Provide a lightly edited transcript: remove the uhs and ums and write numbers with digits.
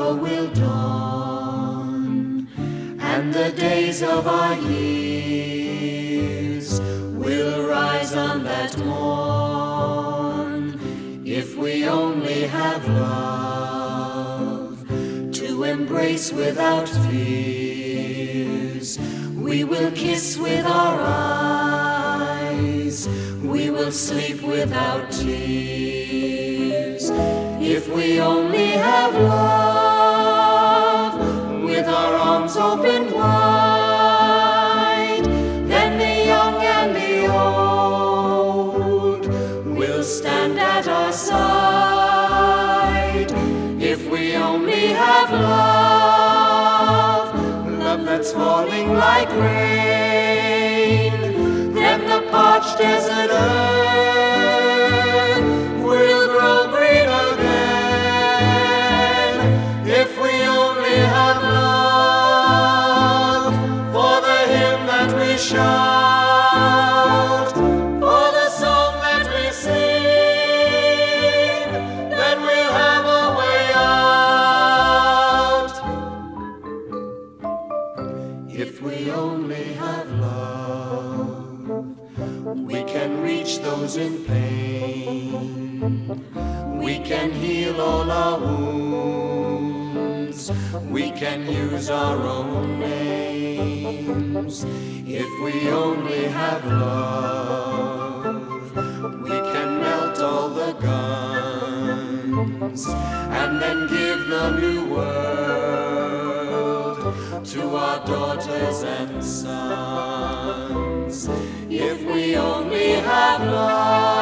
tomorrow will dawn, and the days of our years will rise on that morn. If we only have love to embrace without fears, we will kiss with our eyes, we will sleep without tears. If we only have love, with our arms open wide, then the young and the old will stand at our side. If we only have love, love that's falling like rain, then the parched desert earth will grow green again. If we only have love for the hymn that we shout, for the song that we sing, then we'll have a way out. If we only have love, we can reach those in pain, we can heal all our wounds, we can use our own names. If we only have love, we can melt all the guns and then give the new world to our daughters and sons. If we only have love.